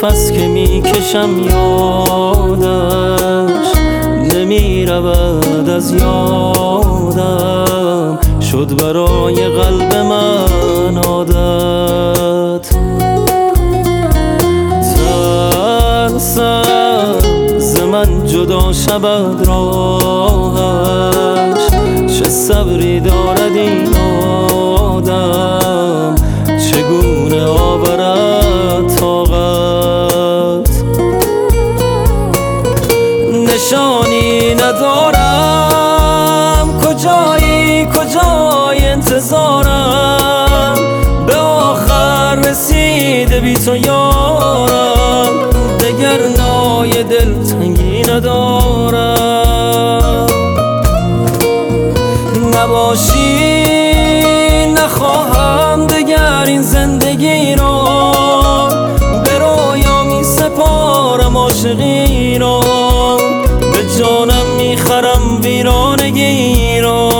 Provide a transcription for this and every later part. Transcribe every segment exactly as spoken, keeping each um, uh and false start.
نفس که میکشم یادش نمیرود از یادم، شد برای قلب من عادت. ترسم ز من جدا شود راهش، چه صبری دارد این آدم، چگونه آورد طاقت. نشانی ندارم کجایی کجای انتظارم، به آخر رسیده بی تو یارم، دگر نای دلتنگی ندارم. نباشی نخواهم دگر این زندگی را، به رویا می سپارم عاشقی را، به جانم میخرم ویرانگی را.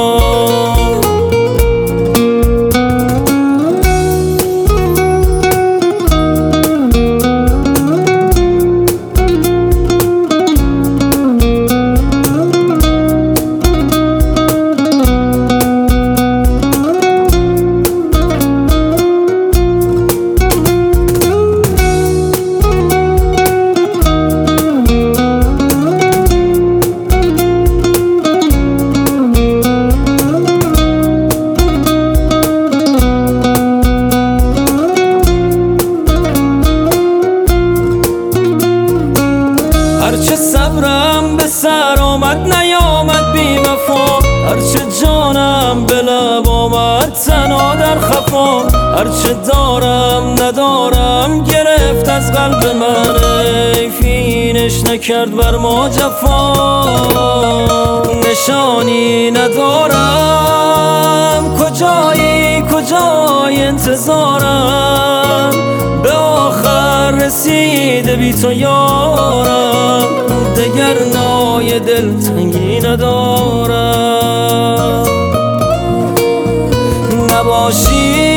هرچه صبرم به سر آمد نیامد بی وفا، هرچه جانم به لب آمد تنها در خفا، هرچه دارم ندارم گرفت از قلب من، حیفینش نکرد بر ما جفا. نشانی ندارم کجایی کجای انتظارم، به آخر رسیده بی تو یارم، دگر نای دلتنگی ندارم. نباشی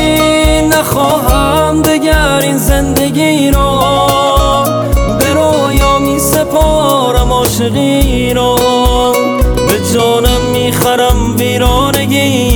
نخواهم دگر این زندگی را، به رویا می سپارم عاشقی را، به جانم میخرم ویرانگی